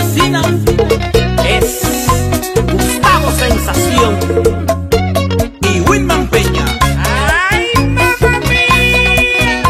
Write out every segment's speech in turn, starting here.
vecina es Gustavo Sensación y Wilman Peña. ¡Ay, mamá mía!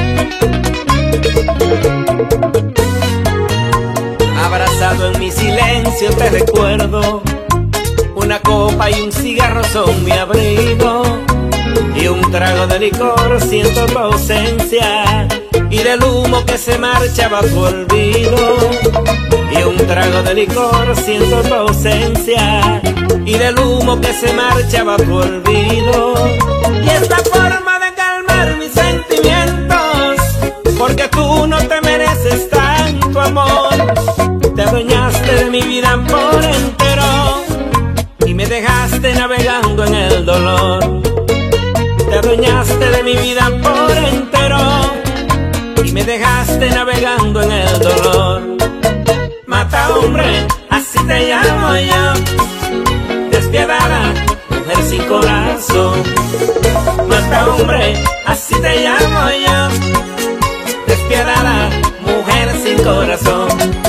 Abrazado en mi silencio te recuerdo, una copa y un cigarro son mi abrigo, y un trago de licor siento tu ausencia, y del humo que se marcha bajo olvido. Y un trago de licor siento tu ausencia, y del humo que se marcha bajo olvido. Y es la forma de calmar mis sentimientos, porque tú no te mereces tanto amor. Te adueñaste de mi vida por entero y me dejaste navegando en el dolor. Te adueñaste de mi vida por entero y me dejaste navegando en el dolor. Mata hombre, así te llamo yo, despiadada, mujer sin corazón. Mata hombre, así te llamo yo, despiadada, mujer sin corazón.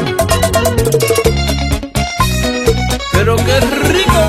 Pero qué rico.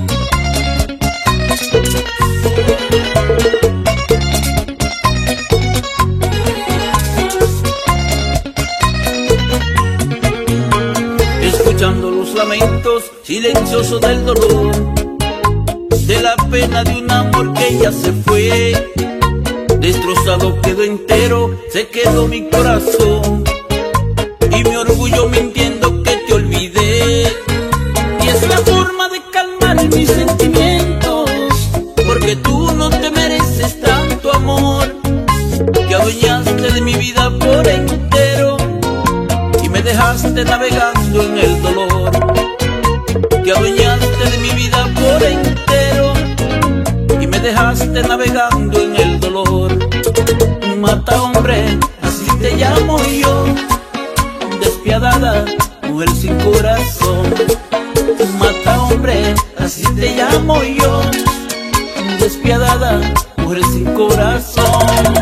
Escuchando los lamentos silenciosos del dolor, de la pena de un amor que ya se fue. Destrozado quedó entero, se quedó mi corazón, y mi orgullo mintiendo que te olvidé. Y es la forma de calmar mis sentimientos, porque tú no te mereces tanto amor. Te adueñaste de mi vida por entero y me dejaste navegando en el dolor. Te adueñaste de mi vida por entero y me dejaste navegando en el dolor. Mata hombre, así te llamo yo, despiadada, mujer sin corazón. Mata hombre, así te llamo yo, despiadada, mujer sin corazón.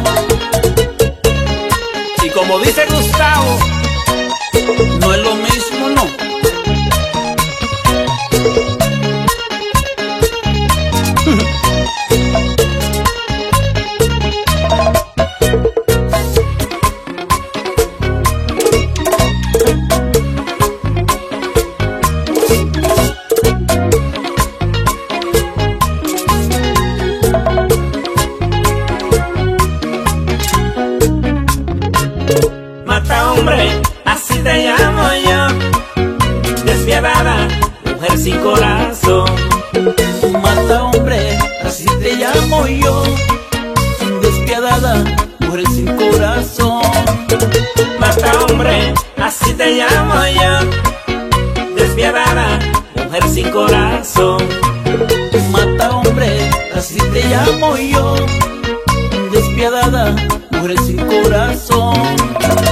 Y como dice Gustavo, no es lo mismo, no. mata hombre, así te llamo yo, despiadada, mujer sin corazón. Mata hombre, así te llamo yo, despiadada, mujer sin corazón. Mata hombre, así te llamo yo, despiadada, mujer sin corazón. Mata hombre, así te llamo yo, despiadada, mujer sin corazón.